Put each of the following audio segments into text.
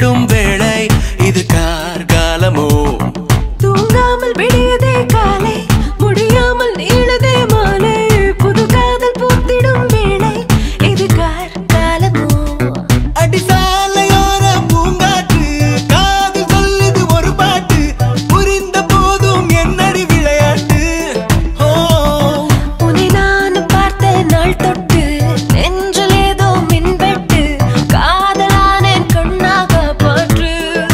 பூத்திடும் வேளை இது கார்காலமோ தூங்காமல் விடியதே காலை முடியாமல் நீளதே மாலை புது காதல் பூத்திடும் வேளை இது கார்காலமோ அடிசாலையோர பூங்காற்று காது சொல்லுது ஒரு பாட்டு புரிந்த போதும் என்னடி விளையாட்டு உன்னை நான் பார்த்த நாள் தொட்டு நெஞ்சில் ஏதோ மின்வெட்டு காதலானேன் கண்ணாக பாற்று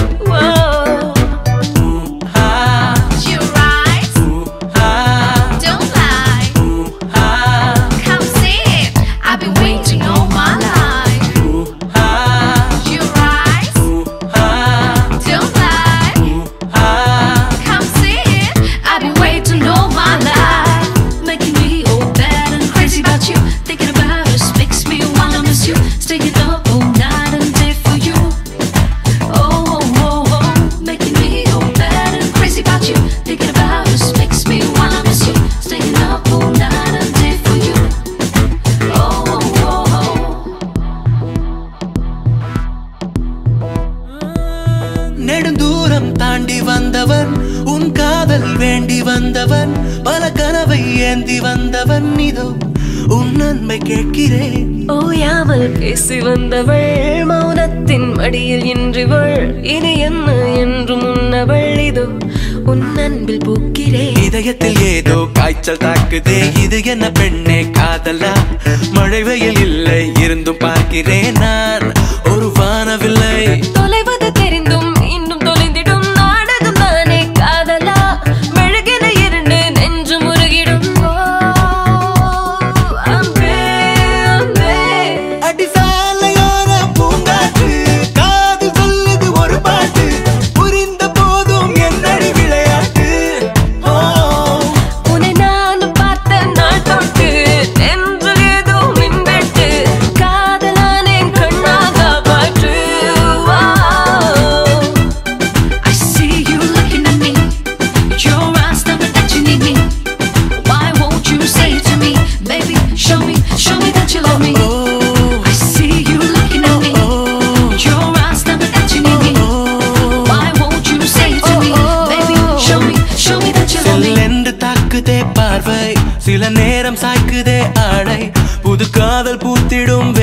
நெடுந்தூரம் தாண்டி வந்தவன் உன் காதல் வேண்டி வந்தவன் பல கனவை ஏந்தி வந்தவன் இதோ உன் நன்மை கேட்கிறேன் ஓயாமல் பேசி வந்தவள் மௌனத்தின் மடியில் இன்றிவள் இனி என்ன என்று முன்னவள் இதோ உன் அன்பில் பூக்கிறேன் இதயத்தில் ஏதோ காய்ச்சல் தாக்குதே இது என்ன பெண்ணே காதலா மழை வெயில் இல்லை இருந்தும் பார்க்கிறேன் நான் ஒரு வானவில்லை தொலைவது தெரிந்தும் இன்னும் தொலைந்திடும் நாடகம் தானே காதலா மெழுகின இரண்டு நெஞ்சு முருகிடும் அடிசாலையோர பூங்காற்று காது சொல்லுது ஒரு பாட்டு புரிந்த போதும் என்னடி விளையாட்டு உன்னை நான் பார்த்த நாள் தொட்டு நெஞ்சில் ஏதோ மின்வெட்டு காதலானேன் கண்ணாக பாற்று I see you looking at me. Your eyes tell me that you need me. Why won't you say it to me, baby? Show me that you love me. I see you looking at me. Your eyes tell me that you need me. Why won't you say it to me, baby? Show me that you love me. செல்லென்று தாக்குதே பார்வை சில நேரம் சாய்க்குதே ஆடை புது காதல் பூத்திடும்